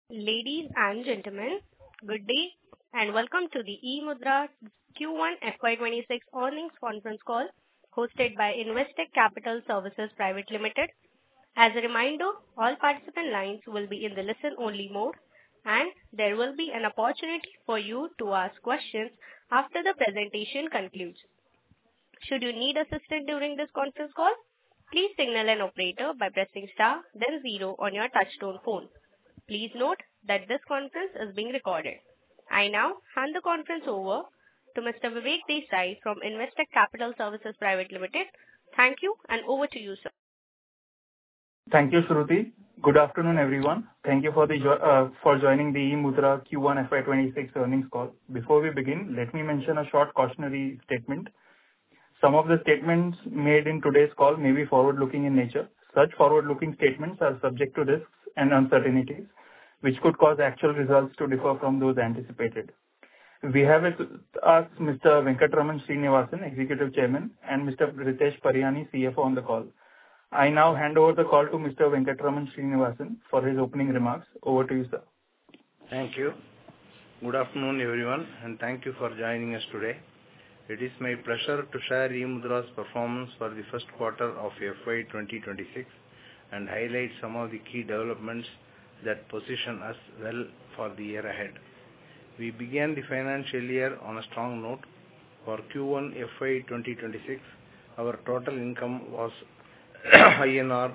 Ladies and gentlemen, good day and welcome to the eMudhra Q1 FY26 earnings conference call hosted by Investec Capital Services Private Limited. As a reminder, all participant lines will be in the listen-only mode, and there will be an opportunity for you to ask questions after the presentation concludes. Should you need assistance during this conference call, please signal an operator by pressing star, then zero on your touchtone phone. Please note that this conference is being recorded. I now hand the conference over to Mr. Vivek Desai from Investec Capital Services Private Limited. Thank you, and over to you, sir. Thank you, Shruti. Good afternoon, everyone. Thank you for joining the eMudhra Q1 FY26 earnings call. Before we begin, let me mention a short cautionary statement. Some of the statements made in today's call may be forward-looking in nature. Such forward-looking statements are subject to risks and uncertainties, which could cause actual results to differ from those anticipated. We have with us Mr. Venkatraman Srinivasan, Executive Chairman, and Mr. Ritesh Pariyani, CFO, on the call. I now hand over the call to Mr. Venkatraman Srinivasan for his opening remarks. Over to you, sir. Thank you. Good afternoon, everyone, and thank you for joining us today. It is my pleasure to share eMudhra's performance for the first quarter of FY 2026 and highlight some of the key developments that position us well for the year ahead. We began the financial year on a strong note. For Q1 FY 2026, our total income was INR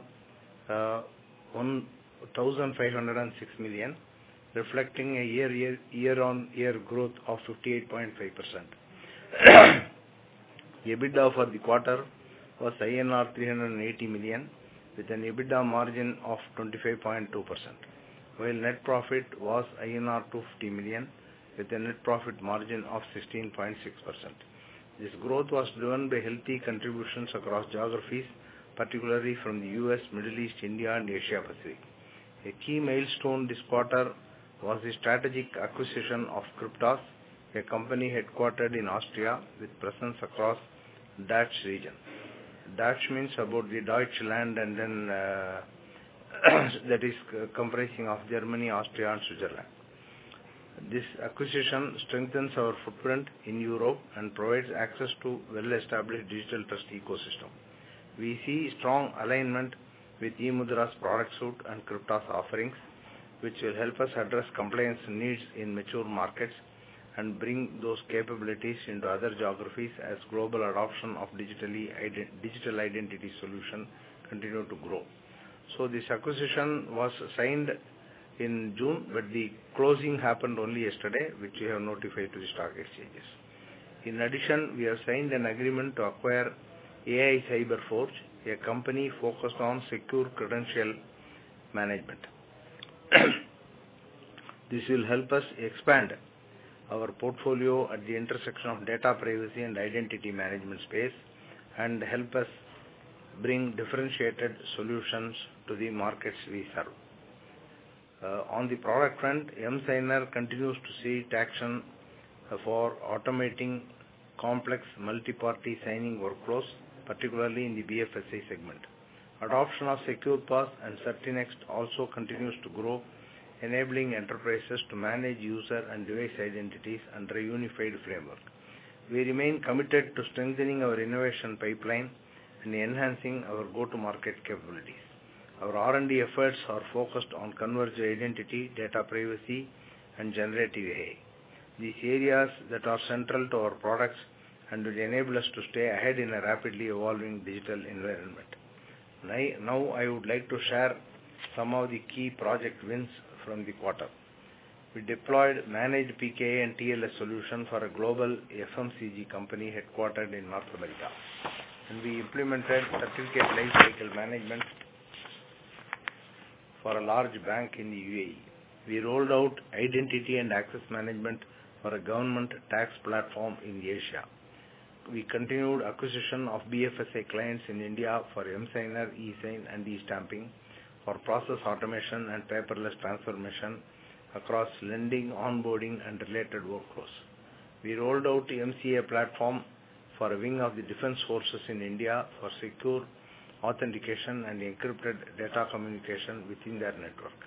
1,506 million, reflecting a year-on-year growth of 58.5%. EBITDA for the quarter was INR 380 million, with an EBITDA margin of 25.2%, while net profit was INR 250 million, with a net profit margin of 16.6%. This growth was driven by healthy contributions across geographies, particularly from the US, Middle East, India, and Asia Pacific. A key milestone this quarter was the strategic acquisition of Cryptas, a company headquartered in Austria with presence across Dutch region. Dutch means about the Deutschland, and then that is comprising of Germany, Austria, and Switzerland. This acquisition strengthens our footprint in Europe and provides access to well-established digital trust ecosystem. We see strong alignment with eMudhra's product suite and Cryptas offerings, which will help us address compliance needs in mature markets and bring those capabilities into other geographies as global adoption of digital identity solution continue to grow. So this acquisition was signed in June, but the closing happened only yesterday, which we have notified to the stock exchanges. In addition, we have signed an agreement to acquire AI CyberForge, a company focused on secure credential management. This will help us expand our portfolio at the intersection of data privacy and identity management space and help us bring differentiated solutions to the markets we serve. On the product front, emSigner continues to see traction for automating complex multi-party signing workflows, particularly in the BFSI segment. Adoption of SecurePass and CertiNext also continues to grow, enabling enterprises to manage user and device identities under a unified framework. We remain committed to strengthening our innovation pipeline and enhancing our go-to-market capabilities. Our R&D efforts are focused on converged identity, data privacy, and generative AI. These areas that are central to our products and will enable us to stay ahead in a rapidly evolving digital environment. Now I would like to share some of the key project wins from the quarter. We deployed managed PKI and TLS solution for a global FMCG company headquartered in North America, and we implemented certificate lifecycle management for a large bank in the UAE. We rolled out identity and access management for a government tax platform in Asia. We continued acquisition of BFSI clients in India for emSigner, eSign, and eStamping for process automation and paperless transformation across lending, onboarding, and related workflows. We rolled out the MCA platform for a wing of the defense forces in India for secure authentication and encrypted data communication within their network.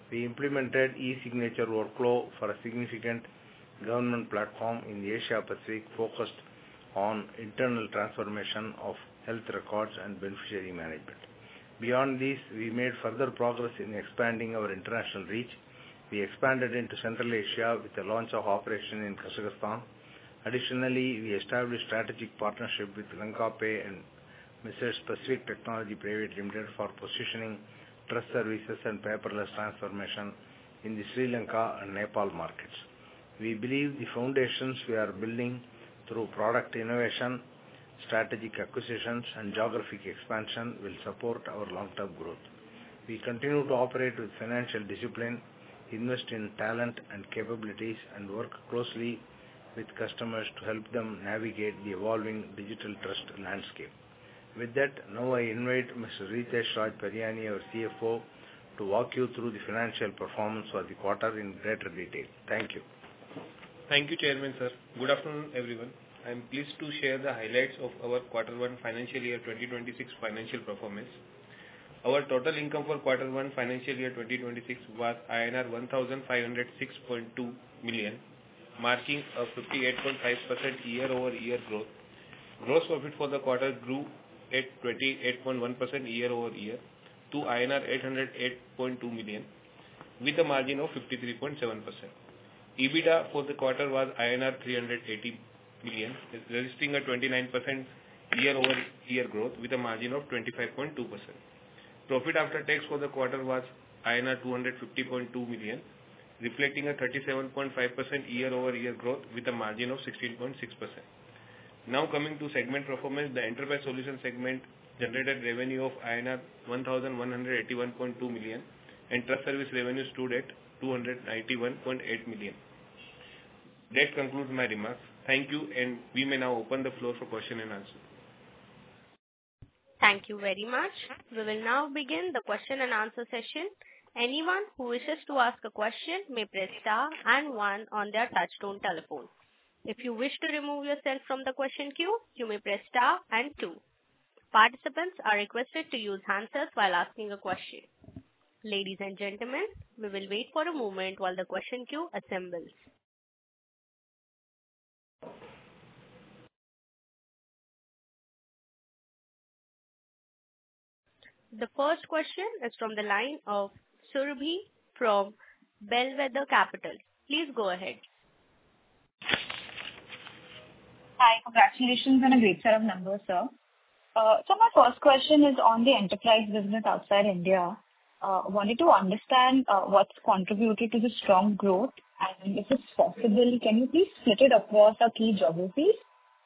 We implemented e-signature workflow for a significant government platform in the Asia Pacific focused on internal transformation of health records and beneficiary management. Beyond this, we made further progress in expanding our international reach. We expanded into Central Asia with the launch of operation in Kazakhstan. Additionally, we established strategic partnership with LankaPay and Messrs. Pacific Technology Private Limited for positioning trust services and paperless transformation in the Sri Lanka and Nepal markets. We believe the foundations we are building through product innovation, strategic acquisitions, and geographic expansion will support our long-term growth. We continue to operate with financial discipline, invest in talent and capabilities, and work closely with customers to help them navigate the evolving digital trust landscape. With that, now I invite Mr. Ritesh Raj Pariyani, our CFO, to walk you through the financial performance for the quarter in greater detail. Thank you. Thank you, Chairman, sir. Good afternoon, everyone. I am pleased to share the highlights of our Q1 financial year 2026 financial performance. Our total income for Q1 financial year 2026 was INR 1,506.2 million, marking a 58.5% year-over-year growth. Gross profit for the quarter grew at 28.1% year-over-year to INR 808.2 million, with a margin of 53.7%. EBITDA for the quarter was INR 380 million, registering a 29% year-over-year growth with a margin of 25.2%. Profit after tax for the quarter was INR 250.2 million, reflecting a 37.5% year-over-year growth with a margin of 16.6%. Now coming to segment performance, the Enterprise Solutions segment generated revenue of INR 1,181.2 million and Trust Service revenue stood at 291.8 million. That concludes my remarks. Thank you, and we may now open the floor for question and answer. Thank you very much. We will now begin the question and answer session. Anyone who wishes to ask a question may press star and 1 on their touchtone telephone. If you wish to remove yourself from the question queue, you may press star and 2. Participants are requested to use handsets while asking a question. Ladies and gentlemen, we will wait for a moment while the question queue assembles. The first question is from the line of Surabhi from Bellwether Capital. Please go ahead. Hi, congratulations on a great set of numbers, sir. So my first question is on the enterprise business outside India. Wanted to understand what's contributed to the strong growth, and if it's possible, can you please split it across our key geographies?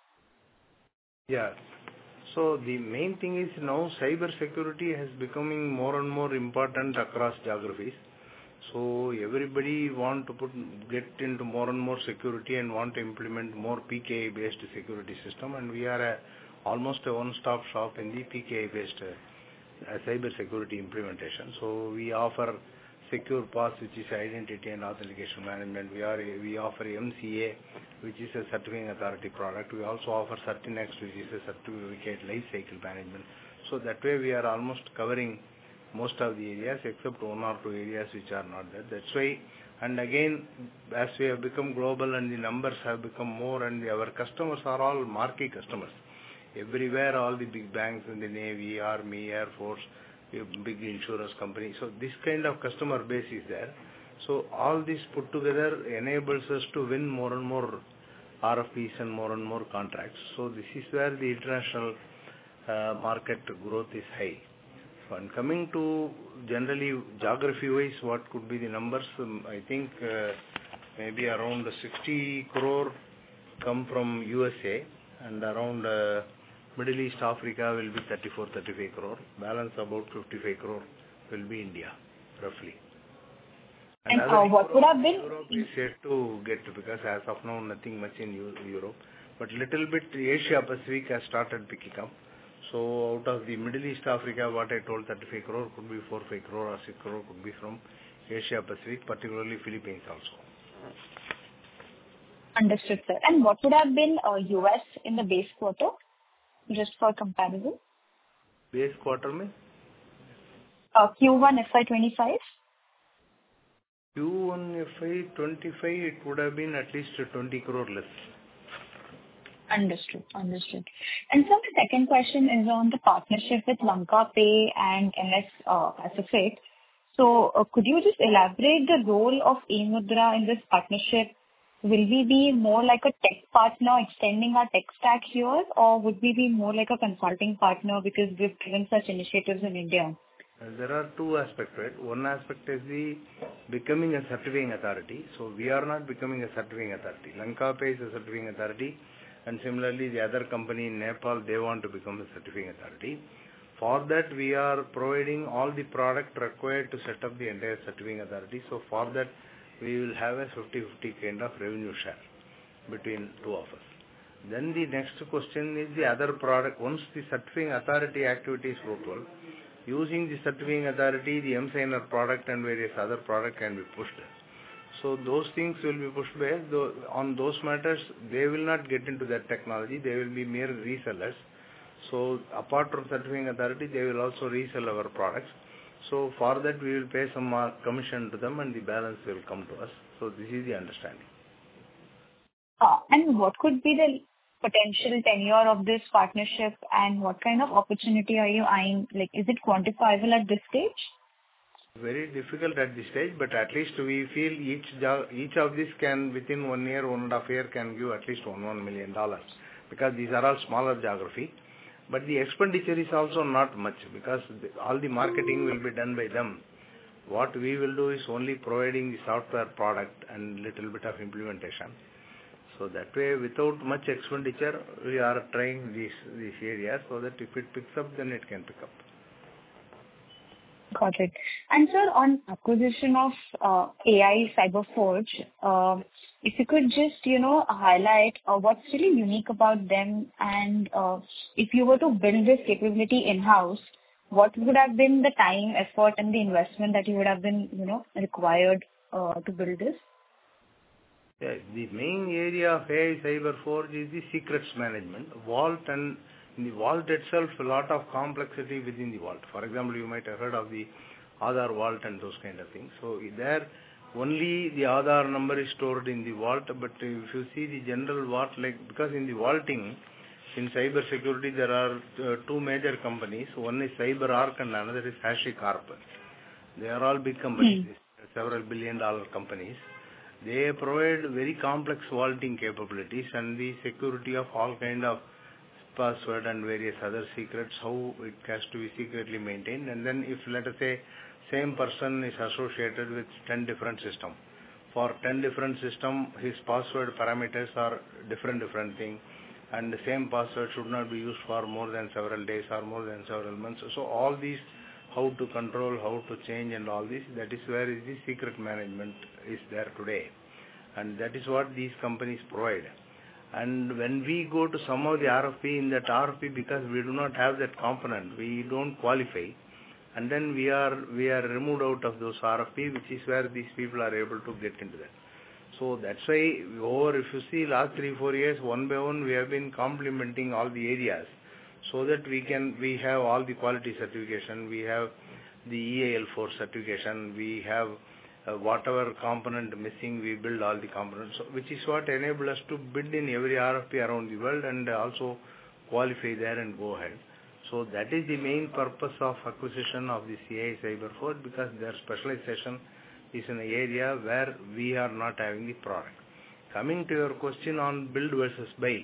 Yeah. So the main thing is now cyber security has becoming more and more important across geographies. So everybody want to get into more and more security and want to implement more PKI based security system, and we are almost a one-stop shop in the PKI based cyber security implementation. So we offer Secure Pass, which is identity and authentication management. We offer MCA, which is a certifying authority product. We also offer CertiNext, which is a certificate life cycle management. So that way we are almost covering most of the areas except 1 or 2 areas which are not there. That's why, and again, as we have become global and the numbers have become more, and our customers are all marquee customers. Everywhere, all the big banks in the Navy, Army, Air Force, big insurance companies. So this kind of customer base is there. So all this put together enables us to win more and more RFPs and more contracts. So this is where the international market growth is high. And coming to generally geography-wise, what could be the numbers? I think maybe around 60 crore come from USA, and around Middle East Africa will be 34-35 crore. Balance about 55 crore will be India, roughly. And what would have been? Europe is yet to get, because as of now nothing much in Europe, but little bit Asia Pacific has started picking up. So out of the Middle East Africa, what I told 35 crore could be 4-5 crore or 6 crore could be from Asia Pacific, particularly Philippines also. Understood, sir. And what would have been US in the base quarter, just for comparison? Base quarter means? Q1 FY25. Q1 FY25, it would have been at least 20 crore less. Understood. And so my second question is on the partnership with Lanka Pay and MS Pacific. So could you just elaborate the role of eMudhra in this partnership? Will we be more like a tech partner extending our tech stack here, or would we be more like a consulting partner because we've driven such initiatives in India? There are two aspects, right? One aspect is the becoming a certifying authority. So we are not becoming a certifying authority. Lanka Pay is a certifying authority, and similarly the other company in Nepal, they want to become a certifying authority. For that, we are providing all the product required to set up the entire certifying authority. So for that, we will have a 50-50 kind of revenue share between two of us. Then the next question is the other product. Once the certifying authority activity is fruitful, using the certifying authority, the emSigner product and various other products can be pushed. So those things will be pushed by us. On those matters, they will not get into that technology. They will be mere resellers. So apart from certifying authority, they will also resell our products. So for that, we will pay some commission to them, and the balance will come to us. So this is the understanding. And what could be the potential tenure of this partnership, and what kind of opportunity are you eyeing? Like, is it quantifiable at this stage? Very difficult at this stage, but at least we feel each of these can, within 1 year, 1.5 years, can give at least $1 million, because these are all smaller geography. But the expenditure is also not much, because all the marketing will be done by them. What we will do is only providing the software product and little bit of implementation. So that way, without much expenditure, we are trying these areas so that if it picks up, then it can pick up. Got it. And sir, on acquisition of AI CyberForge, if you could just, highlight what's really unique about them, and if you were to build this capability in-house, what would have been the time, effort, and the investment that you would have been, required to build this? Yeah, the main area of AI CyberForge is the secrets management, vault, and in the vault itself, a lot of complexity within the vault. For example, you might have heard of the Aadhaar vault and those kind of things. So there, only the Aadhaar number is stored in the vault, but if you see the general vault, because in the vaulting, in cyber security, there are two major companies. One is CyberArk and another is HashiCorp. They are all big companies, several billion-dollar companies. They provide very complex vaulting capabilities and the security of all kind of password and various other secrets, how it has to be secretly maintained. And then if, let us say, same person is associated with 10 different systems. For 10 different systems, his password parameters are different thing, and the same password should not be used for more than several days or more than several months. So all these, how to control, how to change and all this, that is where the secret management is there today. And that is what these companies provide. And when we go to some of the RFP, in that RFP, because we do not have that component, we don't qualify. And then we are removed out of those RFP, which is where these people are able to get into that. So that's why if you see last 3-4 years, one by one, we have been complementing all the areas so that we have all the quality certification, we have the EAL4 certification, we have whatever component missing, we build all the components, which is what enables us to bid in every RFP around the world and also qualify there and go ahead. So that is the main purpose of acquisition of this AI CyberForge, because their specialization is in an area where we are not having the product. Coming to your question on build versus buy,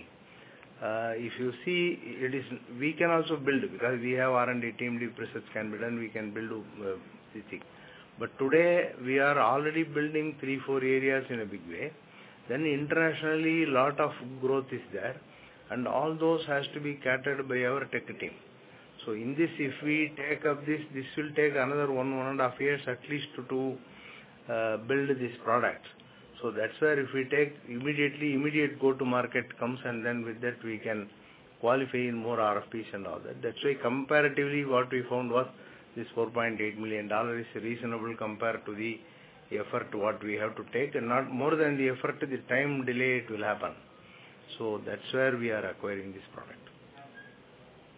if you see, we can also build, because we have R&D team, deep research can be done, we can build the thing. But today, we are already building 3-4 areas in a big way. Then internationally, lot of growth is there, and all those has to be catered by our tech team. So in this, if we take up this will take another 1.5 years at least to build this product. So that's where if we take immediate go-to-market comes, and then with that we can qualify in more RFPs and all that. That's why comparatively what we found was this $4.8 million is reasonable compared to the effort what we have to take, and not more than the effort, the time delay it will happen. So that's where we are acquiring this product.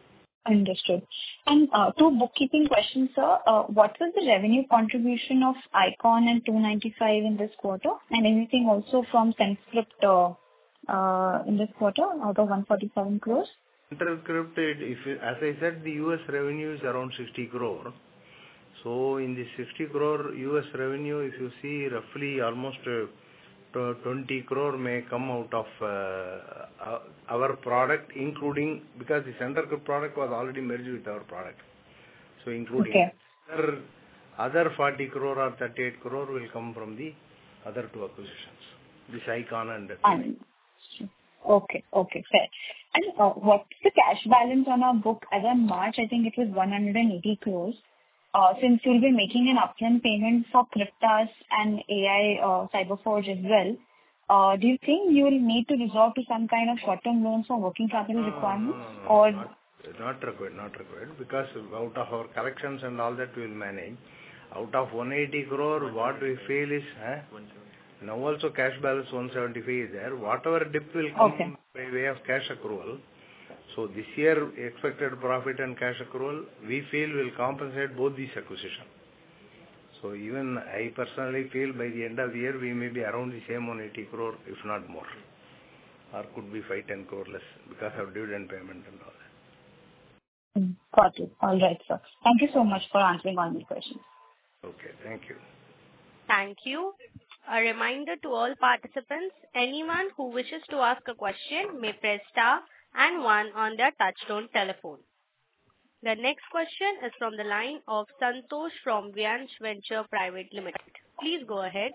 Understood. And two bookkeeping questions, sir. What was the revenue contribution of Icon and 295 in this quarter? And anything also from Centscript in this quarter out of 147 crores? Centscript, as I said, the US revenue is around 60 crore. So in the 60 crore US revenue, if you see roughly almost 20 crore may come out of our product, including, because the Centscript product was already merged with our product. So including other 40 crore or 38 crore will come from the other two acquisitions, this Icon and Okay, fair. And what's the cash balance on our book as on March? I think it was 180 crores. Since you'll be making an upfront payment for Cryptas and AI Cyberforge as well, do you think you will need to resort to some kind of short-term loans for working capital requirements? Or not required, because out of our collections and all that we will manage. Out of 180 crore, what we feel is now also cash balance 175 is there. Whatever dip will come by way of cash accrual. So this year expected profit and cash accrual, we feel will compensate both these acquisitions. So even I personally feel by the end of the year we may be around the same 180 crore, if not more, or could be 5-10 crore less because of dividend payment and all that. Got it. All right, sir. Thank you so much for answering all these questions. Okay, thank you. Thank you. A reminder to all participants, anyone who wishes to ask a question may press star and 1 on their touchtone telephone. The next question is from the line of Santosh from Vyanch Venture Private Limited. Please go ahead.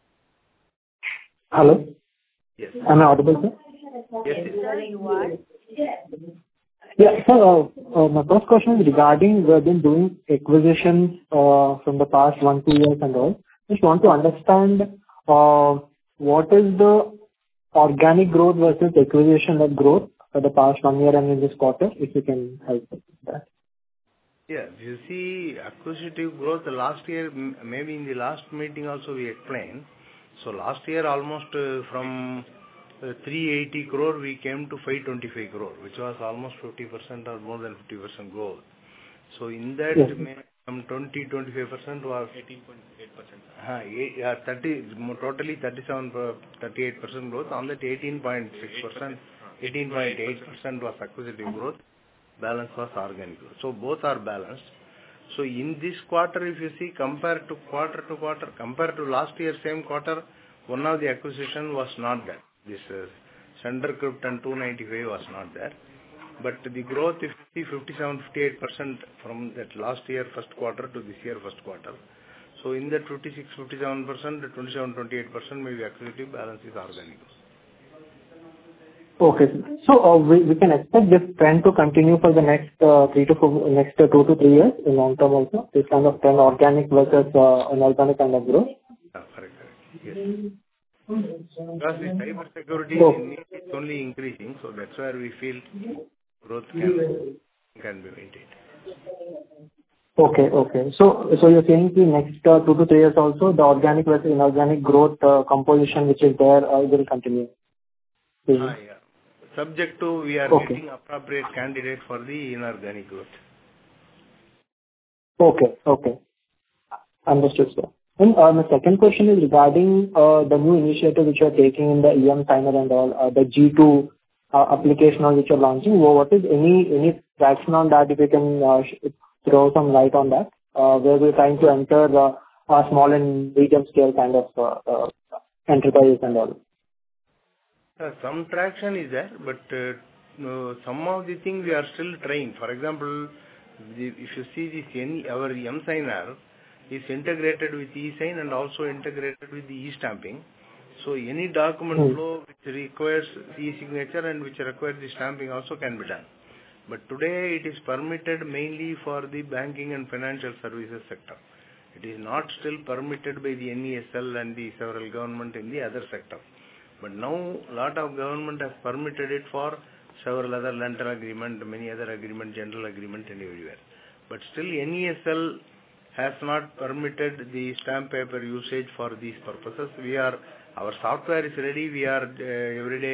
Hello. Yes. Am I audible, sir? Yes, sir, you are. Yeah, sir. My first question is regarding we have been doing acquisitions from the past 1-2 years and all. Just want to understand what is the organic growth versus acquisition-led growth for the past 1 year and in this quarter, if you can help with that. Yeah, you see acquisitive growth last year, maybe in the last meeting also we explained. So last year almost from 380 crore we came to 525 crore, which was almost 50% or more than 50% growth. So in that, some 20-25% was 18.8%. Totally 38% growth. On that 18.6%, 18.8% was acquisitive growth. Balance was organic growth. So both are balanced. So in this quarter, if you see, compared to quarter, compared to last year same quarter, one of the acquisition was not there. This Centscript and 295 was not there. But the growth, if you see 57-58% from that last year first quarter to this year first quarter. So in that 56-57%, 27-28% maybe acquisitive, balance is organic. Okay. So we can expect this trend to continue for the next 2 to 3 years in long term also, this kind of trend, organic versus inorganic kind of growth? Correct. Yes. Because the cyber security need is only increasing, so that's where we feel growth can be maintained. Okay. So you're saying the next 2 to 3 years also, the organic versus inorganic growth composition which is there will continue? Yeah. Subject to we are getting appropriate candidate for the inorganic growth. Okay. Understood, sir. And my second question is regarding the new initiative which you are taking in the emSigner and all, the G2 application on which you are launching. What is any traction on that, if you can throw some light on that, where we are trying to enter a small and medium scale kind of enterprises and all? Some traction is there, but some of the things we are still trying. For example, if you see this, our emSigner is integrated with eSign and also integrated with the e-stamping. So any document flow which requires e-signature and which requires the stamping also can be done. But today it is permitted mainly for the banking and financial services sector. It is not still permitted by the NESL and the several government in the other sector. But now a lot of government has permitted it for several other rental agreement, many other agreement, general agreement and everywhere. But still NESL has not permitted the stamp paper usage for these purposes. Our software is ready. We are every day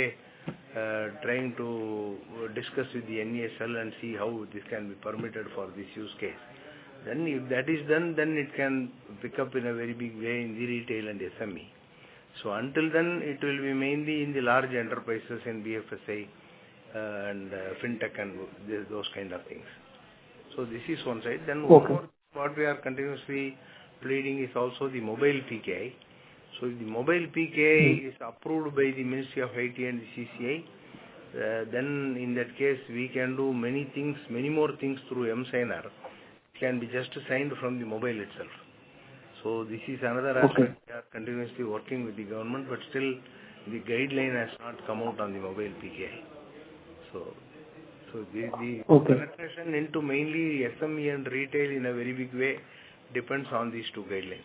trying to discuss with the NESL and see how this can be permitted for this use case. Then if that is done, then it can pick up in a very big way in the retail and SME. So until then, it will be mainly in the large enterprises in BFSI and fintech and those kind of things. So this is one side. Then one more, what we are continuously pleading is also the mobile PKI. So if the mobile PKI is approved by the Ministry of IT and the CCI, then in that case we can do many things, many more things through M-Signer. It can be just signed from the mobile itself. So this is another aspect we are continuously working with the government, but still the guideline has not come out on the mobile PKI. So the penetration into mainly SME and retail in a very big way depends on these two guidelines.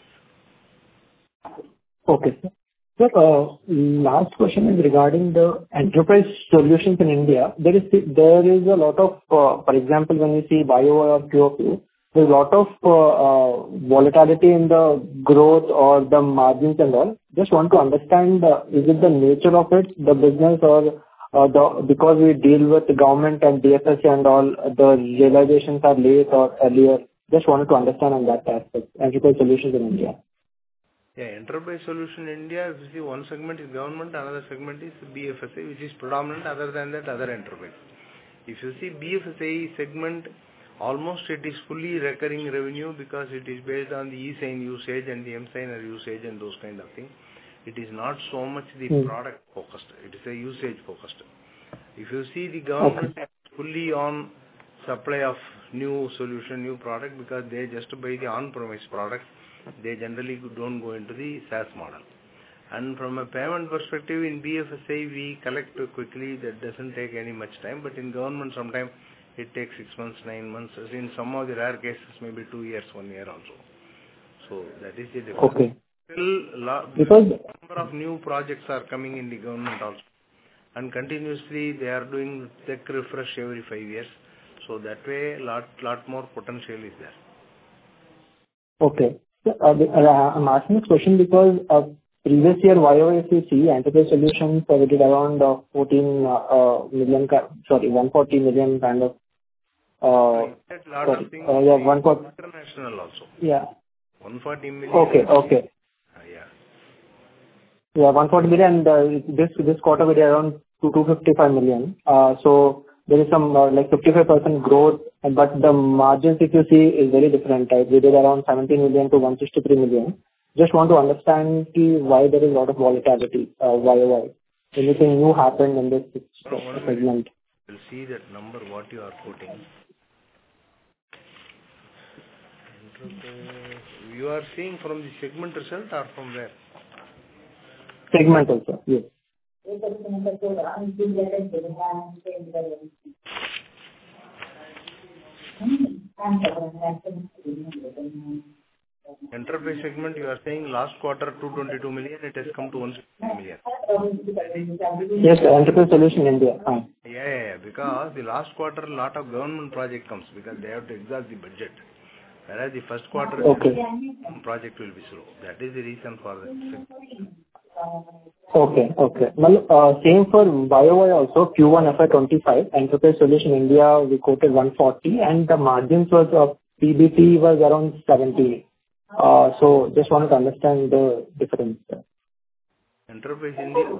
Okay. Sir, last question is regarding the enterprise solutions in India. There is a lot of, for example, when you see Bio or QOQ, there's a lot of volatility in the growth or the margins and all. Just want to understand, is it the nature of it, the business, or because we deal with the government and DFS and all, the realizations are late or earlier? Just wanted to understand on that aspect, enterprise solutions in India. Yeah, enterprise solution in India, if you see one segment is government, another segment is BFSI, which is predominant. Other than that, other enterprise. If you see BFSI segment, almost it is fully recurring revenue because it is based on the e-sign usage and the M-Signer usage and those kind of things. It is not so much the product focused. It is a usage focused. If you see the government is fully on supply of new solution, new product, because they just buy the on-premise product. They generally don't go into the SaaS model. And from a payment perspective, in BFSI, we collect quickly. That doesn't take any much time. But in government, sometimes it takes 6 months, 9 months. In some of the rare cases, maybe 2 years, 1 year also. So that is the difference. Okay. Still, because number of new projects are coming in the government also. And continuously, they are doing tech refresh every 5 years. So that way, lot more potential is there. Okay. I'm asking this question because previous year, YOY, if you see, enterprise solutions, we did around 140 million kind of. Lot of things. International also. Yeah. 140 million. Okay. Yeah, 140 million. This quarter we did around 255 million. So there is some like 55% growth, but the margins, if you see, is very different. Right? We did around 17 million to 163 million. Just want to understand why there is a lot of volatility. Why? Anything new happened in this segment? We'll see that number what you are quoting. You are seeing from the segment result or from where? Segment also, yes. Enterprise segment, you are saying last quarter 222 million, it has come to 160 million. Yes, enterprise solution India. Yeah, because the last quarter lot of government project comes because they have to exhaust the budget. Whereas the first quarter project will be slow. That is the reason for that. Okay. Well, same for YOY also, Q1 FY25, enterprise solution India, we quoted 140 and the margins was PBT was around 70. So just wanted to understand the difference. Enterprise India?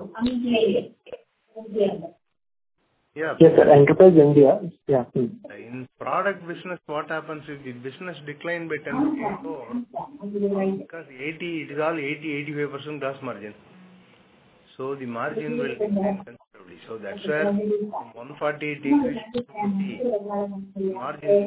Yeah. Yes, sir. Enterprise India. Yeah. In product business, what happens is the business decline by 10% because it is all 80-85% gross margin. So the margin will decline considerably. So that's where from 140 decrease to 50 margin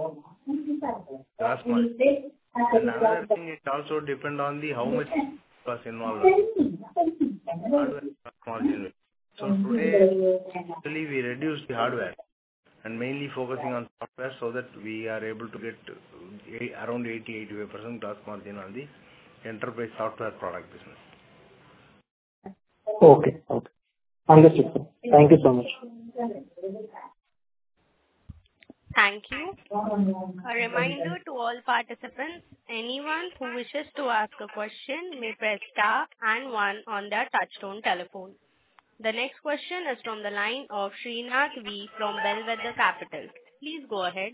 gross margin. And another thing, it also depends on the how much cost involved. Hardware margin. So today, actually we reduce the hardware and mainly focusing on software so that we are able to get around 80-85% gross margin on the enterprise software product business. Okay. Understood, sir. Thank you so much. Thank you. A reminder to all participants, anyone who wishes to ask a question may press star and 1 on their touchtone telephone. The next question is from the line of Srinath V from Bellwether Capital. Please go ahead.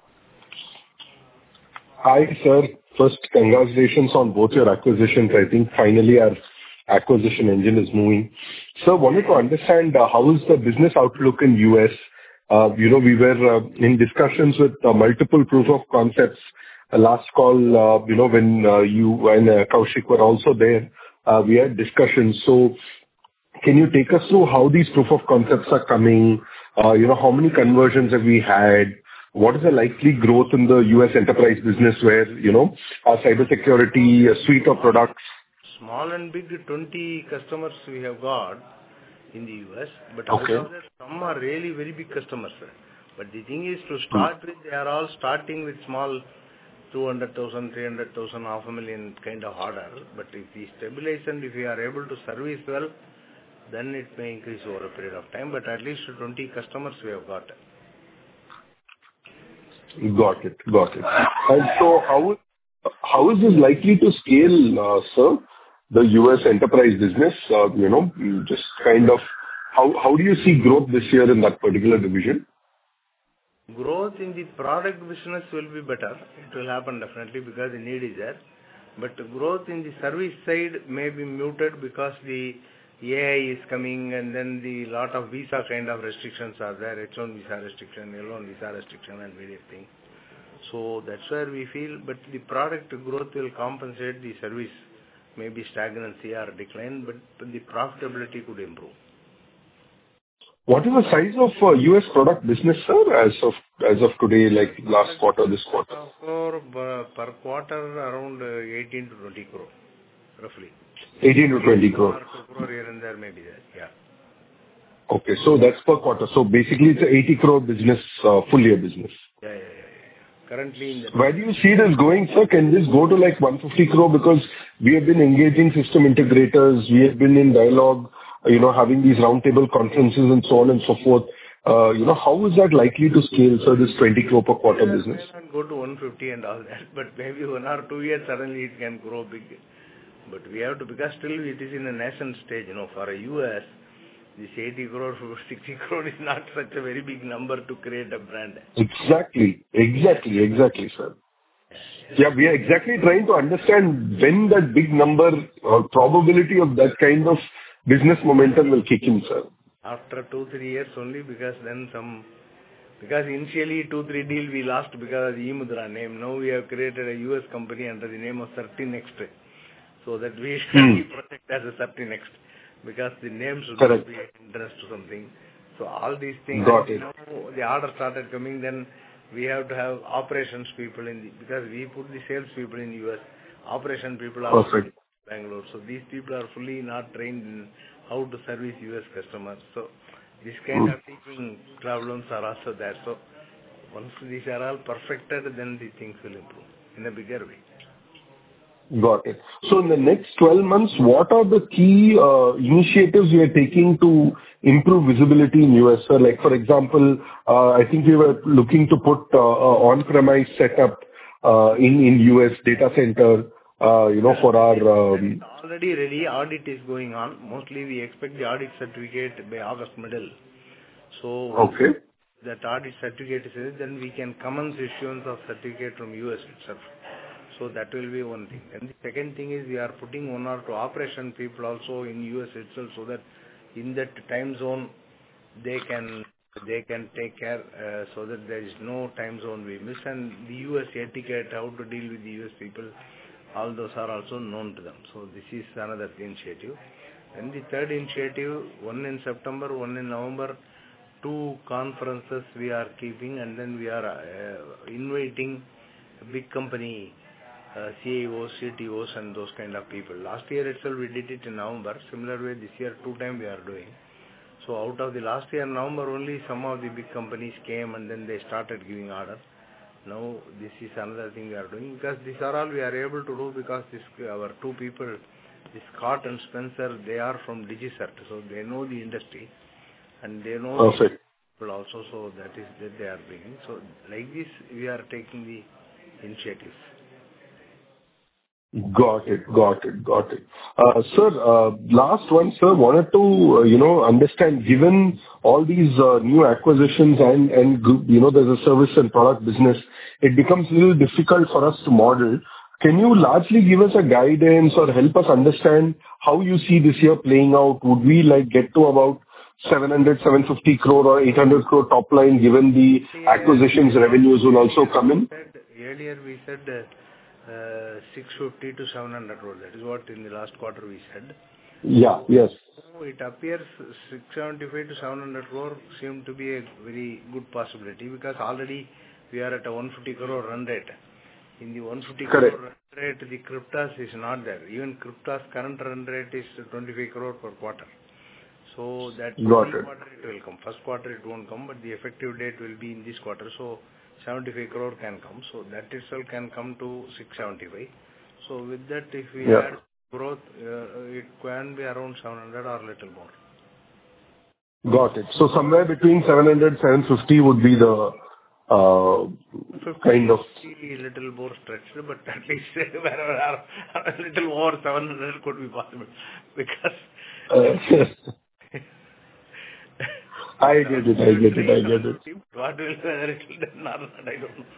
Hi, sir. First, congratulations on both your acquisitions. I think finally our acquisition engine is moving. Sir, wanted to understand how is the business outlook in U.S.? We were in discussions with multiple proof of concepts. Last call, when you and Kaushik were also there, we had discussions. So can you take us through how these proof of concepts are coming? How many conversions have we had? What is the likely growth in the U.S. enterprise business where, our cybersecurity suite of products? Small and big, 20 customers we have got in the U.S. But Okay. out of that, some are really very big customers, sir. But the thing is, to start with, they are all starting with small 200,000, 300,000, $500,000 kind of order. But if we stabilize and if we are able to service well, then it may increase over a period of time. But at least 20 customers we have got. Got it. And so how is this likely to scale, sir, the U.S. enterprise business? Just kind of how do you see growth this year in that particular division? Growth in the product business will be better. It will happen definitely because the need is there. But growth in the service side may be muted because the AI is coming and then the lot of visa kind of restrictions are there, H1 visa restriction, L1 visa restriction and various things. So that's where we feel, but the product growth will compensate the service, maybe stagnancy or decline, but the profitability could improve. What is the size of U.S. product business, sir, as of today, like last quarter, this quarter? Per quarter, around 18 to 20 crore, roughly. 18 to 20 crore. 2 crore here and there may be there, yeah. Okay, so that's per quarter. So basically it's a 80 crore business, full year business. Yeah. Currently in the... Where do you see this going, sir? Can this go to like 150 crore? Because we have been engaging system integrators, we have been in dialogue, having these roundtable conferences and so on and so forth. How is that likely to scale, sir, this 20 crore per quarter business? It can go to 150 and all that, but maybe 1 or 2 years suddenly it can grow big. But we have to, because still it is in a nascent stage, for a US, this 80 crore, 60 crore is not such a very big number to create a brand. Exactly, sir. Yeah, we are exactly trying to understand when that big number or probability of that kind of business momentum will kick in, sir. After 2-3 years only, because initially 2-3 deals we lost because of the eMudhra name. Now we have created a US company under the name of CertiNext. So that we protect as a CertiNext because the name should not be interest to something. So all these things, Got it. The order started coming, then we have to have operations people because we put the sales people in US, operation people are in Bangalore. So these people are fully not trained in how to service US customers. So this kind of teaching problems are also there. So once these are all perfected, then the things will improve in a bigger way. Got it. So in the next 12 months, what are the key initiatives you are taking to improve visibility in US, sir? Like, for example, I think we were looking to put on-premise setup in US data center, for our... Already ready, audit is going on. Mostly we expect the audit certificate by August middle. So okay. That audit certificate is, then we can commence issuance of certificate from US itself. So that will be one thing. And the second thing is we are putting 1 or 2 operation people also in US itself so that in that time zone they can take care so that there is no time zone we miss. And the US etiquette, how to deal with the US people, all those are also known to them. So this is another initiative. And the third initiative, one in September, one in November, 2 conferences we are keeping, and then we are inviting big company CEOs, CTOs and those kind of people. Last year itself we did it in November. Similar way this year 2 times we are doing. So out of the last year November only some of the big companies came and then they started giving order. Now this is another thing we are doing because these are all we are able to do because our 2 people, this Scott and Spencer, they are from DigiCert, so they know the industry and they know people also, so that is that they are bringing. So like this we are taking the initiatives. Got it. Sir, last one, sir. Wanted to, understand, given all these new acquisitions and there's a service and product business, it becomes a little difficult for us to model. Can you largely give us a guidance or help us understand how you see this year playing out? Would we get to about 750 crore or 800 crore top line, given the acquisitions revenues will also come in? Earlier we said 650 to 700 crore. That is what in the last quarter we said. Yeah. Yes. So it appears 675 to 700 crore seem to be a very good possibility, because already we are at a 150 crore run rate. In the 150 Correct. crore run rate, the Cryptas is not there. Even Cryptas current run rate is 25 crore per quarter. So that Got it. quarter it will come. First quarter it won't come, but the effective date will be in this quarter. So 75 crore can come. So that itself can come to 675. So with that, if we add growth, it can be around 700 or little more. Got it. So somewhere between 700, 750 would be the kind of... A little more stretched, but at least wherever a little more 700 could be possible. Because... I get it. What will whether it will done or not, I don't know.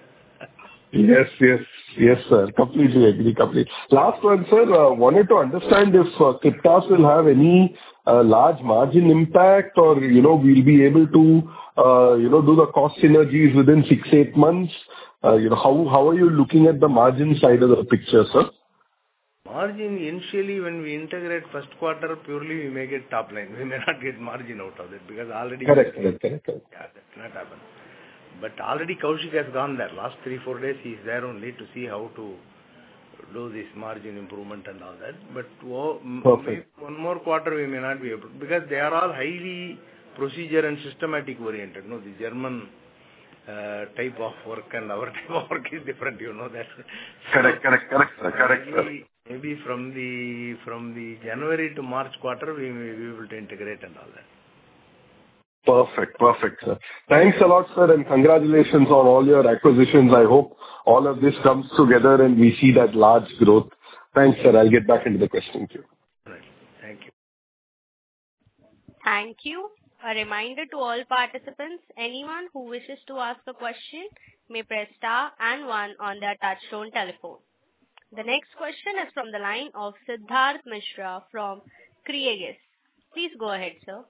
Yes, sir. Completely agree. Last one, sir. Wanted to understand if Cryptas will have any large margin impact, or we'll be able to do the cost synergies within 6-8 months. How are you looking at the margin side of the picture, sir? Margin, initially when we integrate first quarter, purely we may get top line. We may not get margin out of it, because already... Correct. Yeah, that not happen. But already Kaushik has gone there. Last 3-4 days he is there only to see how to do this margin improvement and all that. But maybe one more quarter we may not be able, because they are all highly procedure and systematic oriented. No, the German type of work and our type of work is different, that. Correct. Maybe from the January to March quarter, we may be able to integrate and all that. Perfect, sir. Thanks a lot, sir, and congratulations on all your acquisitions. I hope all of this comes together and we see that large growth. Thanks, sir. I'll get back into the question queue. Right. Thank you. Thank you. A reminder to all participants, anyone who wishes to ask a question may press star and 1 on their touchtone telephone. The next question is from the line of Siddharth Mishra from Creaegis. Please go ahead, sir.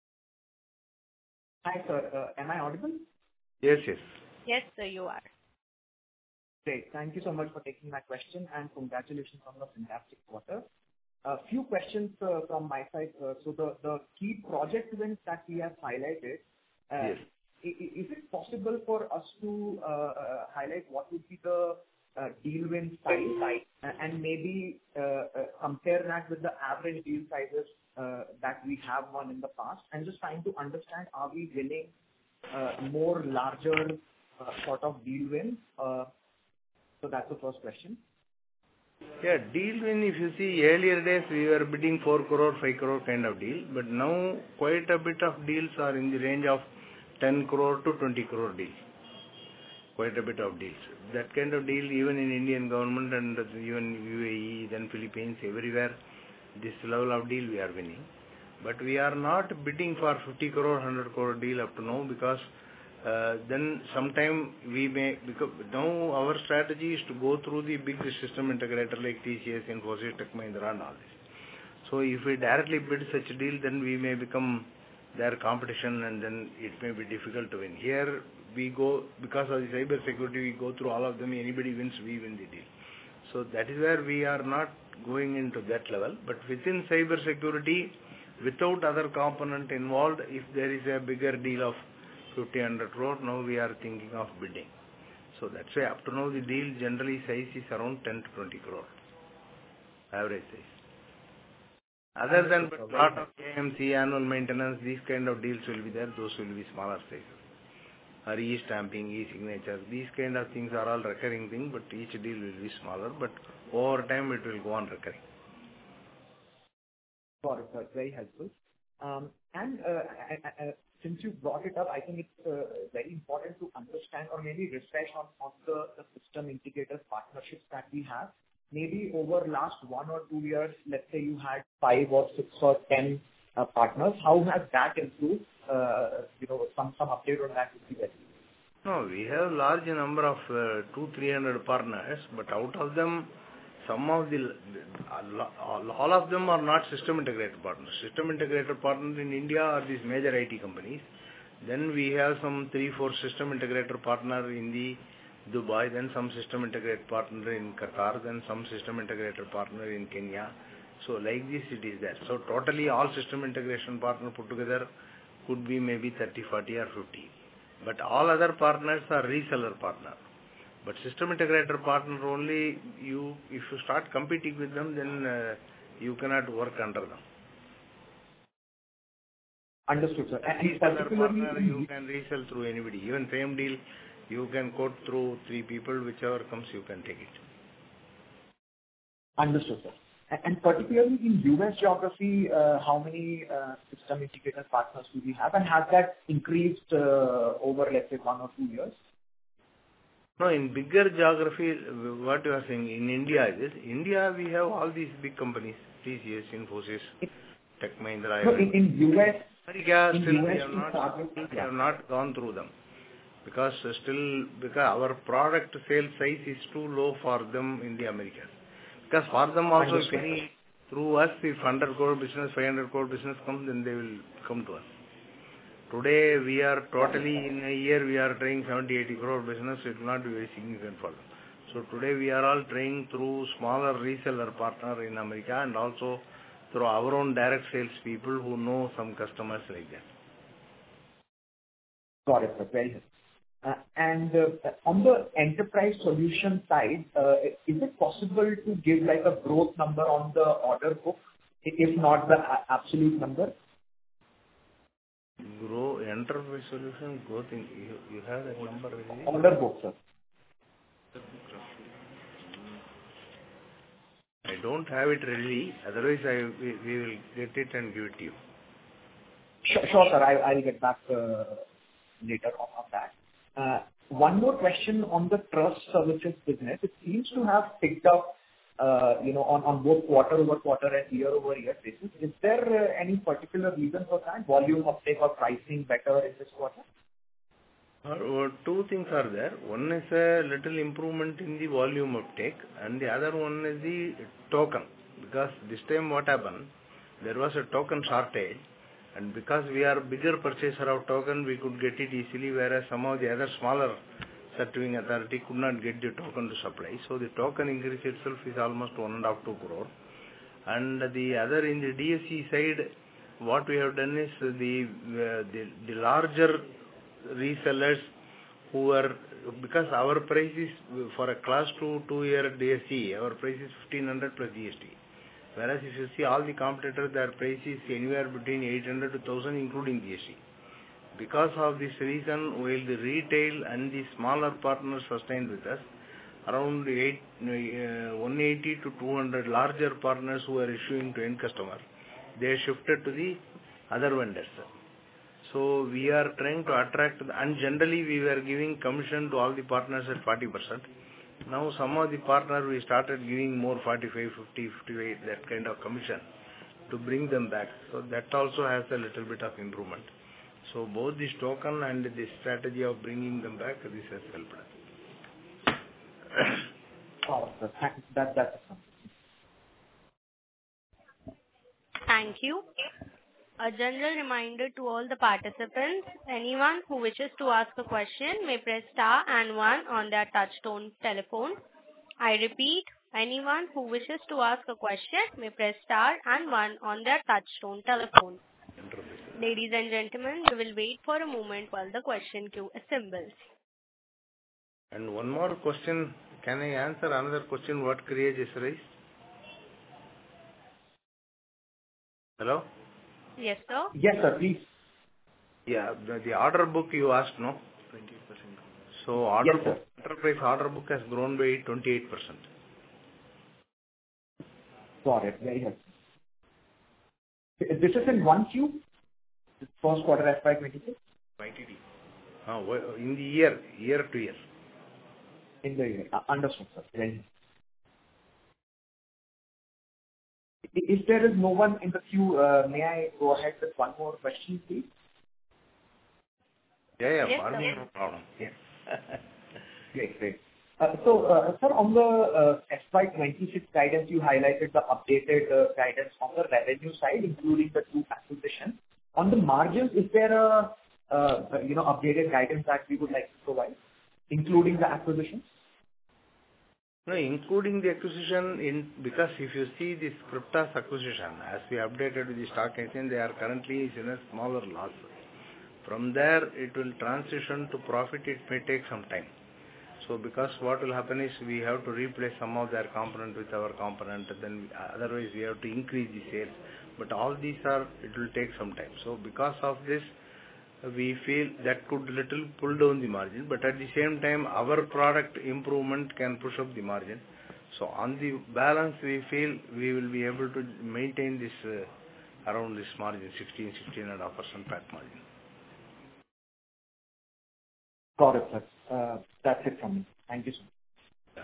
Hi, sir. Am I audible? Yes. Yes, sir, you are. Great. Thank you so much for taking my question, and congratulations on the fantastic quarter. A few questions from my side. So the key project wins that we have highlighted, yes. Is it possible for us to highlight what would be the deal win size, and maybe compare that with the average deal sizes that we have won in the past? I'm just trying to understand, are we winning more larger sort of deal wins? So that's the first question. Yeah, deal win, if you see earlier days, we were bidding 4 crore, 5 crore kind of deal. But now quite a bit of deals are in the range of 10 crore to 20 crore deals. Quite a bit of deals. That kind of deal, even in Indian government and even UAE, then Philippines, everywhere, this level of deal we are winning. But we are not bidding for 50 crore, 100 crore deal up to now, because then sometime we may, because now our strategy is to go through the big system integrator like TCS, Infosys, Tech Mahindra and all this. So if we directly bid such a deal, then we may become their competition, and then it may be difficult to win. Here we go, because of the cyber security, we go through all of them. Anybody wins, we win the deal. So that is where we are not going into that level. But within cyber security, without other component involved, if there is a bigger deal of 50-100 crore, now we are thinking of bidding. So that's why up to now the deal generally size is around 10 to 20 crore, average size. Other than a lot of AMC, annual maintenance, these kind of deals will be there, those will be smaller sizes. Or e-stamping, e-signature, these kind of things are all recurring things, but each deal will be smaller, but over time it will go on recurring. Got it, sir. Very helpful. Since you brought it up, I think it's very important to understand or maybe refresh on the system integrators partnerships that we have. maybe over last 1 or 2 years, let's say you had 5 or 6 or 10 partners, how has that improved? Some update on that would be very useful. No, we have large number of 200-300 partners, but out of them, all of them are not system integrator partners. System integrator partners in India are these major IT companies. Then we have some 3-4 system integrator partner in the Dubai, then some system integrator partner in Qatar, then some system integrator partner in Kenya. So like this it is there. So totally all system integration partner put together could be maybe 30, 40 or 50. But all other partners are reseller partner. But system integrator partner only, if you start competing with them, then you cannot work under them. Understood, sir. And Reseller partner, you can resell through anybody. Even same deal, you can quote through 3 people, whichever comes, you can take it. Understood, sir. And particularly in US geography, how many system integrator partners do we have, and has that increased over, let's say, 1 or 2 years? No, in bigger geography, what you are saying, in India India we have all these big companies, TCS, Infosys, Tech Mahindra. No, in US, America, still we have not gone through them. Because our product sales size is too low for them in the Americas. Because for them also, if any, through us, if 100 crore business, 500 crore business comes, then they will come to us. Today, we are totally, in a year, we are trying 70, 80 crore business, it will not be very significant for them. So today, we are all trying through smaller reseller partner in America and also through our own direct sales people who know some customers like that. Got it, sir. Very good. And on the enterprise solution side, is it possible to give like a growth number on the order book, if not the absolute number? Enterprise solution growth, you have that number already? Order book, sir. I don't have it ready, otherwise we will get it and give it to you. Sure, sir. I'll get back later on that. One more question on the trust services business. It seems to have picked up, on both quarter-over-quarter and year-over-year basis. Is there any particular reason for that? Volume uptake or pricing better in this quarter? 2 things are there. One is a little improvement in the volume uptake, and the other one is the token. Because this time what happened, there was a token shortage, and because we are bigger purchaser of token, we could get it easily, whereas some of the other smaller certifying authority could not get the token to supply. So the token increase itself is almost 1.5 to 2 crore. And the other, in the DSC side, what we have done is the larger resellers who are, because our price is for a class 2 2-year DSC, our price is 1500 plus GST. Whereas if you see all the competitors, their price is anywhere between 800 to 1000 including GST. Because of this reason, while the retail and the smaller partners sustained with us, around 180 to 200 larger partners who are issuing to end customer, they shifted to the other vendors. So we are trying to attract, and generally we were giving commission to all the partners at 40%. Now some of the partners we started giving more 45, 50, 58, that kind of commission to bring them back. So that also has a little bit of improvement. So both this token and the strategy of bringing them back, this has helped us. That's Thank you. A general reminder to all the participants, anyone who wishes to ask a question may press star and 1 on their touchtone telephone. I repeat, anyone who wishes to ask a question may press star and 1 on their touchtone telephone. Ladies and gentlemen, we will wait for a moment while the question queue assembles. And one more question, can I answer another question what Kriya just raised? Hello? Yes, sir. Yes, sir, please. Yeah, the order book you asked, no? 28%. So order Yes, book, enterprise order book has grown by 28%. Got it. Very helpful. This is in 1Q? First quarter FY26? YTD. In the year to year. In the year. Understood, sir. Very helpful. If there is no one in the queue, may I go ahead with one more question, please? Yeah. Yes, Pardon me, sir. no problem. Yeah. Great. Sir, on the FY 26 guidance, you highlighted the updated guidance on the revenue side, including the two acquisitions. On the margins, is there a updated guidance that we would like to provide, including the acquisitions? No, including the acquisition because if you see this Cryptas acquisition, as we updated with the stock exchange, they are currently in a smaller loss. From there, it will transition to profit. It may take some time. So because what will happen is we have to replace some of their component with our component, then otherwise we have to increase the sales. But all these it will take some time. So because of this, we feel that could little pull down the margin, but at the same time, our product improvement can push up the margin. So on the balance, we feel we will be able to maintain this around this margin, 16.5% PAT margin. Got it, sir. That's it from me. Thank you, sir.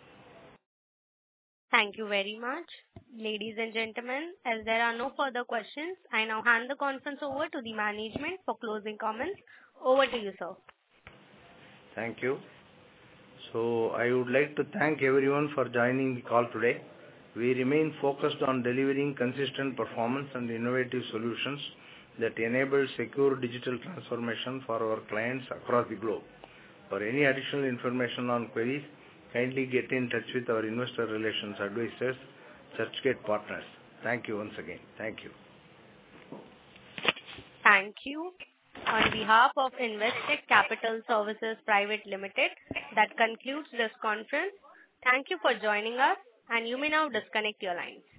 Thank you very much. Ladies and gentlemen, as there are no further questions, I now hand the conference over to the management for closing comments. Over to you, sir. Thank you. So I would like to thank everyone for joining the call today. We remain focused on delivering consistent performance and innovative solutions that enable secure digital transformation for our clients across the globe. For any additional information on queries, kindly get in touch with our investor relations advisors, Churchgate Partners. Thank you once again. Thank you. Thank you. On behalf of Investec Capital Services Private Limited, that concludes this conference. Thank you for joining us, and you may now disconnect your lines.